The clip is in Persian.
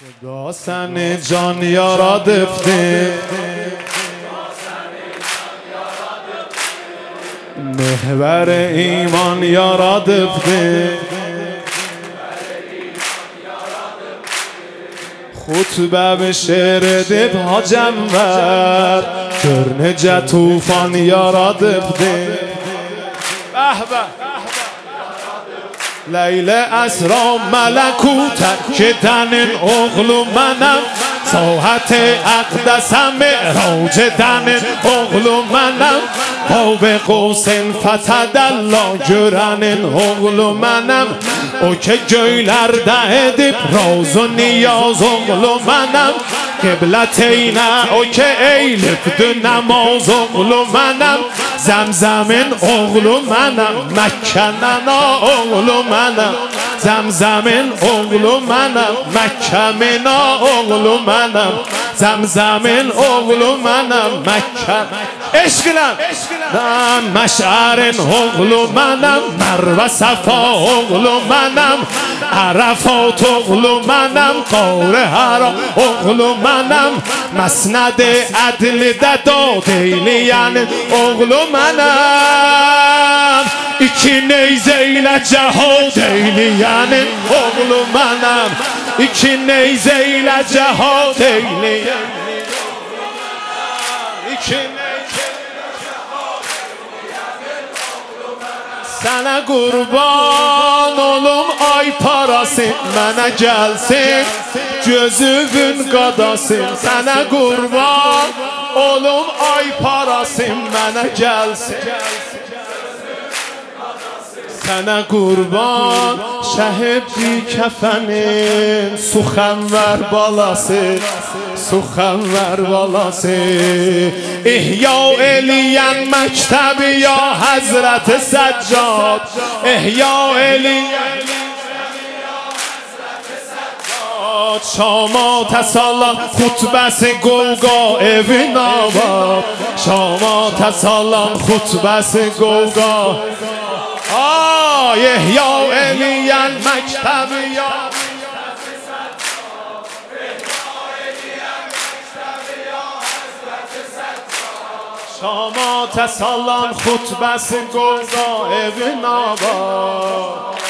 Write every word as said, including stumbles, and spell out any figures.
داسن جان یارا دفته محور ایمان یارا دفته خطبه به شعر دب ها جنور کرنجه توفان یارا دفته لیل اسرا ملکوت که دن اغلو منم ساحت اقدسم معراج دن اغلو منم قاب قوسین فتدلا گرن اغلو منم او که göylerde dip راز و نیاز اغلو منم قبلتینه او که ایلف دو نماز اغلو منم زمزمین اغلو منم مکنن اغلو منم زمزمین اغلو منم مکمن اغلو منم زمزمین اغلو منم مکن عشقلم مشعرین اغلو منم مروه صفا اغلو منم عرفات اغلو منم قاره هرا اغلو منم مسند عدل ددا دیلیان اغلو منم iki neyze ile cehad eyleyenin oğlu benim iki neyze ile cehad eyleyenin iki neyze ile cehad eyleyenin oğlu benim sana kurban olum ay parası mənə gəlsin gözümün qadası sana kurban olum ay parası mənə gəlsin sana kurban şehit bir kefenin suxanvar balası suxanvar balası ihya eliyen mektebi ya Hazreti Seccad ihya eliyen شامات سالان خطبه گوگا evin آباد شامات سالان خطبه گوگا آه یحیی الیان مکتب یا شامات سالان خطبه گوگا evin آباد